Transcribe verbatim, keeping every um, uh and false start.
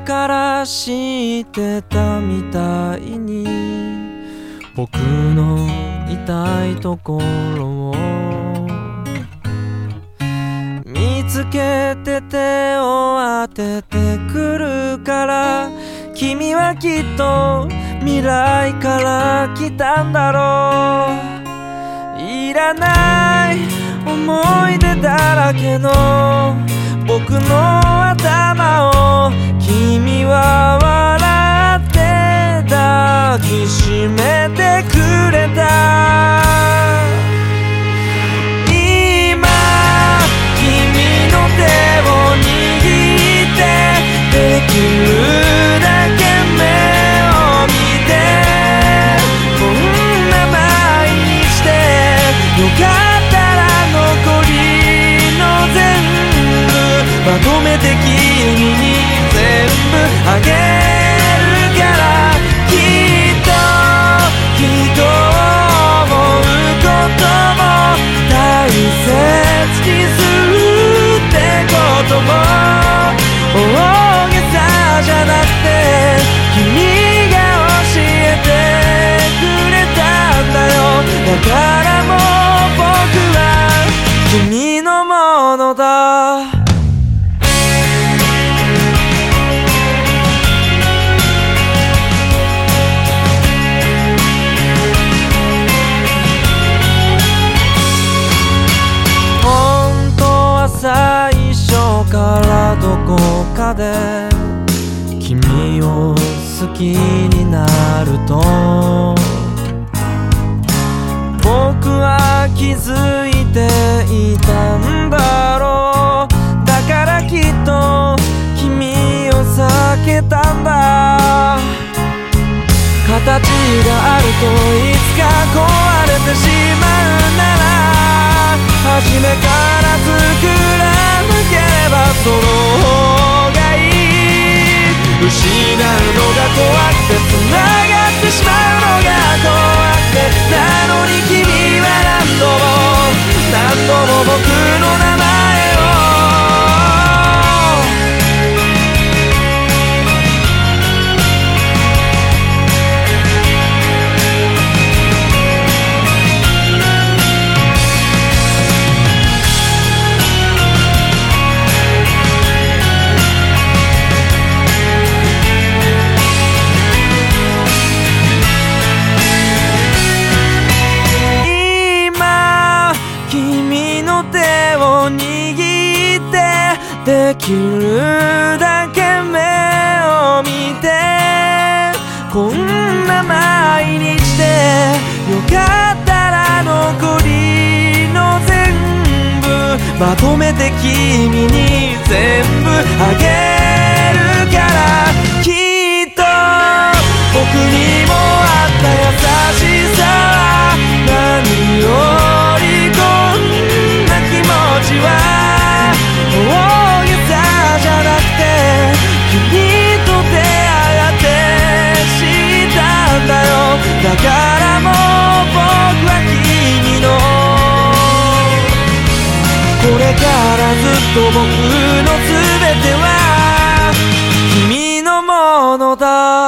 から知ってたみたいに僕の痛いところを見つけて手を当ててくるから、君はきっと未来から来たんだろう。いらない思い出だらけの僕の頭を君は笑って抱きしめてくれた。今君の手を握ってできるだけ目を見て、こんな毎日でよかったら残りの全部まとめて君に全部あげるから、きっと人を思うことも大切にするってことも大げさじゃなくて君が教えてくれたんだよ。だからもう僕は君のものだ。本当は最初からどこかで君を好きになると僕は気づいていたんだろう。だからきっと君を避けたんだ。形があるといつか壊れてしまうなら、初めから作らなければその方がいい。失うのが怖くて繋がってしまうのが怖くて、なのに君は何度も何度も僕の名前をできるだけ目を見て、こんな毎日でよかったら残りの全部まとめて君に全部あげるから、きっと僕にもあった優しさは何よりこんな気持ちは大げさじゃなくて君と出会って知ったんだよ。だからもう僕は君のこれからずっと僕の全ては君のものだ。